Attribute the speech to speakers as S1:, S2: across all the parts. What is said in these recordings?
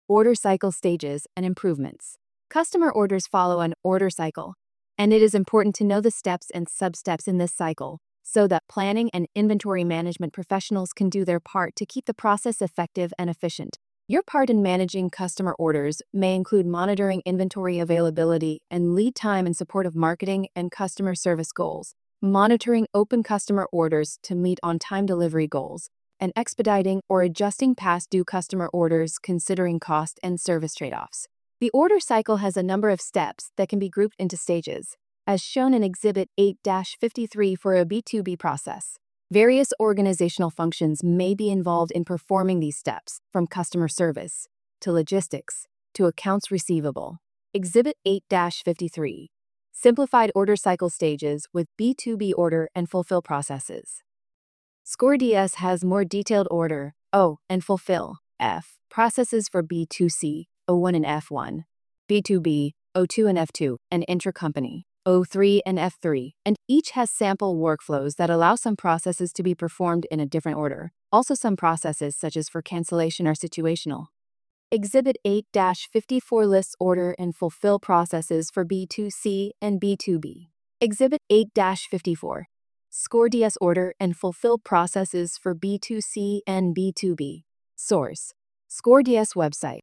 S1: order cycle stages and improvements. Customer orders follow an order cycle, and it is important to know the steps and sub-steps in this cycle so that planning and inventory management professionals can do their part to keep the process effective and efficient. Your part in managing customer orders may include monitoring inventory availability and lead time in support of marketing and customer service goals, monitoring open customer orders to meet on-time delivery goals, and expediting or adjusting past due customer orders considering cost and service trade-offs. The order cycle has a number of steps that can be grouped into stages, as shown in Exhibit 8-53 for a B2B process. Various organizational functions may be involved in performing these steps, from customer service to logistics to accounts receivable. Exhibit 8-53. Simplified order cycle stages with B2B order and fulfill processes. ScoreDS has more detailed order, O, and fulfill, F, processes for B2C, O1 and F1, B2B, O2 and F2, and intracompany, O3 and F3, and each has sample workflows that allow some processes to be performed in a different order. Also, some processes, such as for cancellation, are situational. Exhibit 8-54 lists order and fulfill processes for B2C and B2B. Exhibit 8-54. ScoreDS order and fulfill processes for B2C and B2B. Source: ScoreDS website,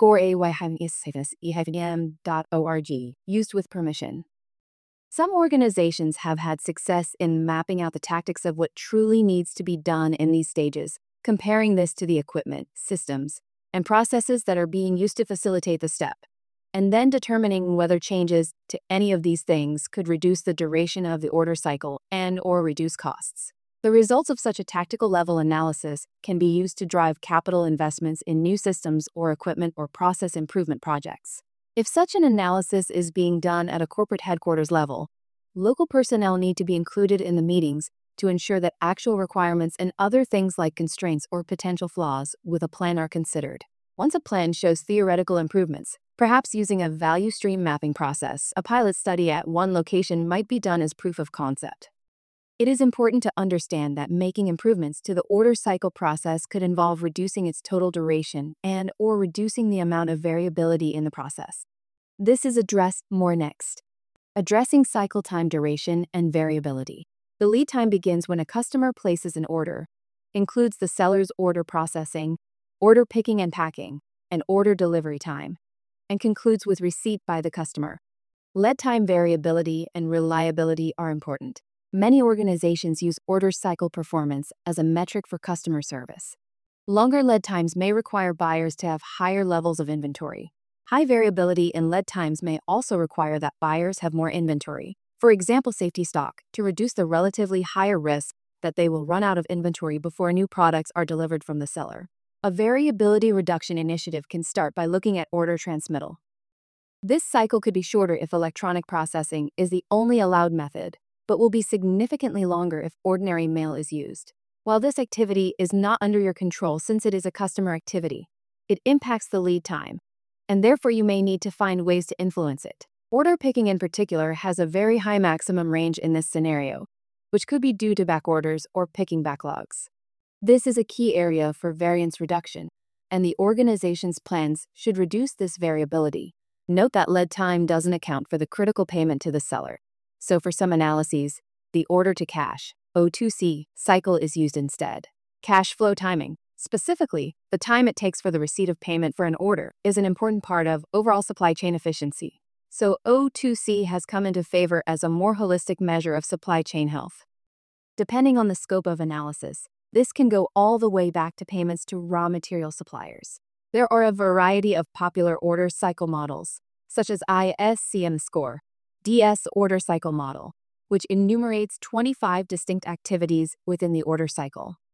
S1: scoreay-em.org, used with permission. Some organizations have had success in mapping out the tactics of what truly needs to be done in these stages, comparing this to the equipment, systems, and processes that are being used to facilitate the step, and then determining whether changes to any of these things could reduce the duration of the order cycle and/or reduce costs. The results of such a tactical level analysis can be used to drive capital investments in new systems or equipment or process improvement projects. If such an analysis is being done at a corporate headquarters level, local personnel need to be included in the meetings to ensure that actual requirements and other things like constraints or potential flaws with a plan are considered. Once a plan shows theoretical improvements, perhaps using a value stream mapping process, a pilot study at one location might be done as proof of concept. It is important to understand that making improvements to the order cycle process could involve reducing its total duration and/or reducing the amount of variability in the process. This is addressed more next. Addressing cycle time duration and variability. The lead time begins when a customer places an order, includes the seller's order processing, order picking and packing, and order delivery time, and concludes with receipt by the customer. Lead time variability and reliability are important. Many organizations use order cycle performance as a metric for customer service. Longer lead times may require buyers to have higher levels of inventory. High variability in lead times may also require that buyers have more inventory, for example safety stock, to reduce the relatively higher risk that they will run out of inventory before new products are delivered from the seller. A variability reduction initiative can start by looking at order transmittal. This cycle could be shorter if electronic processing is the only allowed method, but will be significantly longer if ordinary mail is used. While this activity is not under your control since it is a customer activity, it impacts the lead time, and therefore you may need to find ways to influence it. Order picking in particular has a very high maximum range in this scenario, which could be due to back orders or picking backlogs. This is a key area for variance reduction, and the organization's plans should reduce this variability. Note that lead time doesn't account for the critical payment to the seller. So for some analyses, the order to cash, O2C, cycle is used instead. Cash flow timing. Specifically, the time it takes for the receipt of payment for an order is an important part of overall supply chain efficiency. So O2C has come into favor as a more holistic measure of supply chain health. Depending on the scope of analysis, this can go all the way back to payments to raw material suppliers. There are a variety of popular order cycle models, such as ISCM Score, DS order cycle model, which enumerates 25 distinct activities within the order cycle.